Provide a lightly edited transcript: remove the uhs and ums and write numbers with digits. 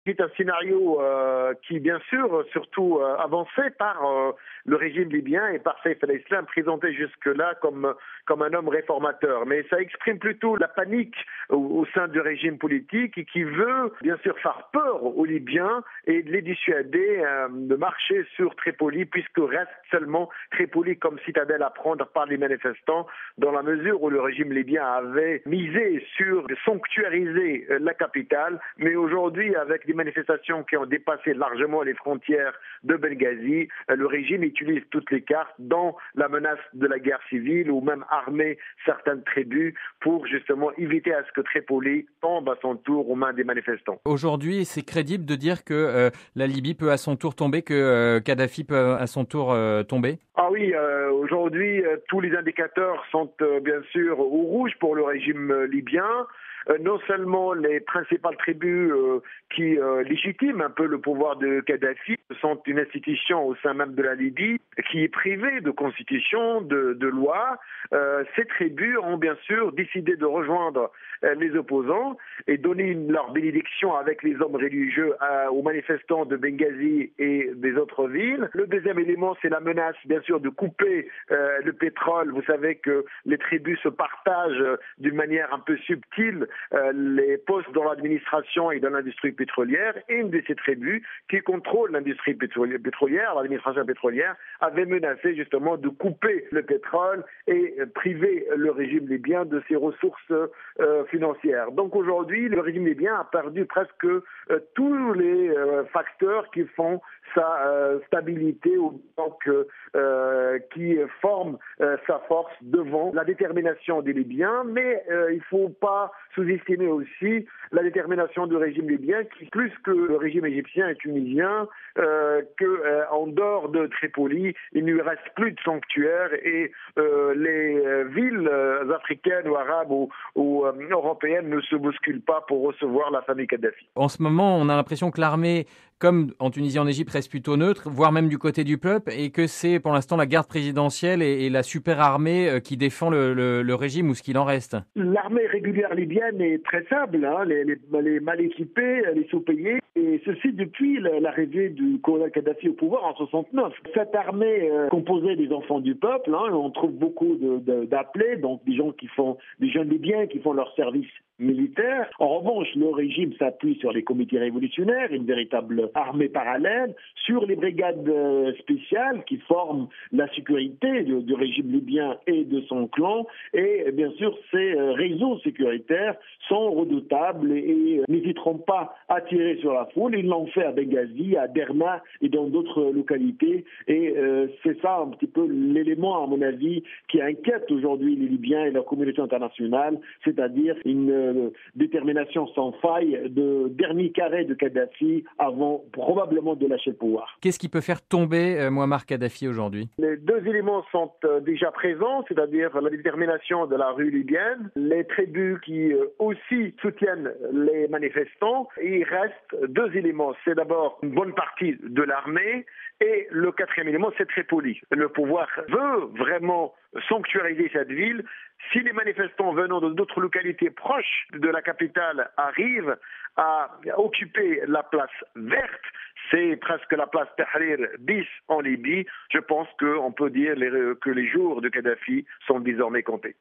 C'est un scénario qui, bien sûr, surtout avancé par le régime libyen et par Saïf al-Islam, présenté jusque-là comme un homme réformateur. Mais ça exprime plutôt la panique au sein du régime politique et qui veut, bien sûr, faire peur aux Libyens et les dissuader de marcher sur Tripoli, puisque reste seulement Tripoli comme citadelle à prendre par les manifestants, dans la mesure où le régime libyen avait misé sur sanctuariser la capitale, mais aujourd'hui, avec des manifestations qui ont dépassé largement les frontières de Benghazi, le régime utilise toutes les cartes, dont la menace de la guerre civile ou même armer certaines tribus pour justement éviter à ce que Tripoli tombe à son tour aux mains des manifestants. Aujourd'hui, c'est crédible de dire que la Libye peut à son tour tomber, que Kadhafi peut à son tour tomber? Ah oui, aujourd'hui, tous les indicateurs sont bien sûr au rouge pour le régime libyen. Non seulement les principales tribus qui légitiment un peu le pouvoir de Kadhafi sont une institution au sein même de la Libye qui est privée de constitution, de loi. Ces tribus ont bien sûr décidé de rejoindre les opposants et donner leur bénédiction avec les hommes religieux aux manifestants de Benghazi et des autres villes. Le deuxième élément, c'est la menace bien sûr de couper le pétrole. Vous savez que les tribus se partagent d'une manière un peu subtile les postes dans l'administration et dans l'industrie pétrolière, et une de ces tribus qui contrôle l'industrie pétrolière, l'administration pétrolière, avait menacé justement de couper le pétrole et priver le régime libyen de ses ressources financières. Donc aujourd'hui, le régime libyen a perdu presque tous les facteurs qui font sa stabilité, donc qui forment sa force devant la détermination des Libyens, mais il ne faut pas sous-estimer aussi la détermination du régime libyen qui, plus que le régime égyptien et tunisien, qu'en dehors de Tripoli, il ne lui reste plus de sanctuaire et les villes africaines ou arabes ou européennes ne se bousculent pas pour recevoir la famille Kadhafi. En ce moment, on a l'impression que l'armée, comme en Tunisie et en Égypte, reste plutôt neutre, voire même du côté du peuple, et que c'est pour l'instant la garde présidentielle et la super armée qui défend le régime ou ce qu'il en reste. L'armée régulière libyenne est très faible, hein, les mal équipés, les sous-payés, et ceci depuis l'arrivée du colonel Kadhafi au pouvoir en 69. Cette armée composée des enfants du peuple, hein, on trouve beaucoup d'appelés, donc des jeunes libyens qui font leur service militaire. En revanche, le régime s'appuie sur les comités révolutionnaires, une véritable armée parallèle, sur les brigades spéciales qui forment la sécurité du régime libyen et de son clan. Et bien sûr, ces réseaux sécuritaires sont redoutables et n'hésiteront pas à tirer sur la foule. Ils l'ont fait à Benghazi, à Derna et dans d'autres localités. Et c'est ça un petit peu l'élément, à mon avis, qui inquiète aujourd'hui les Libyens et la communauté internationale, c'est-à-dire une détermination sans faille de dernier carré de Kadhafi avant probablement de lâcher le pouvoir. Qu'est-ce qui peut faire tomber Mouammar Kadhafi aujourd'hui? Les deux éléments sont déjà présents, c'est-à-dire la détermination de la rue libyenne, les tribus qui aussi soutiennent les manifestants. Et il reste deux éléments. C'est d'abord une bonne partie de l'armée et le quatrième élément, c'est Tripoli. Le pouvoir veut vraiment sanctuariser cette ville. Si les manifestants venant d'autres localités proches de la capitale arrivent à occuper la place verte, c'est presque la place Tahrir bis en Libye, je pense qu'on peut dire que les jours de Kadhafi sont désormais comptés.